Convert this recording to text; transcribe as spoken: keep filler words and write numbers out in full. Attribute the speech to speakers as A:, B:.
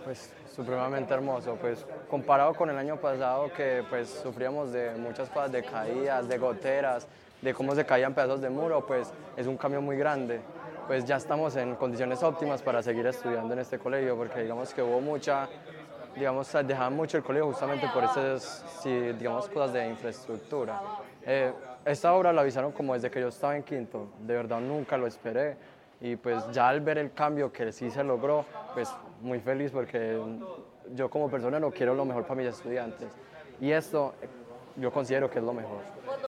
A: Pues supremamente hermoso, pues comparado con el año pasado que pues sufríamos de muchas cosas, de caídas, de goteras, de cómo se caían pedazos de muro, pues es un cambio muy grande. Pues ya estamos en condiciones óptimas para seguir estudiando en este colegio, porque digamos que hubo mucha, digamos, dejaban mucho el colegio justamente por esas, sí, digamos, cosas de infraestructura. Eh, esta obra la avisaron como desde que yo estaba en quinto, de verdad nunca lo esperé y pues ya al ver el cambio que sí se logró, pues muy feliz porque yo como persona no quiero lo mejor para mis estudiantes y esto yo considero que es lo mejor.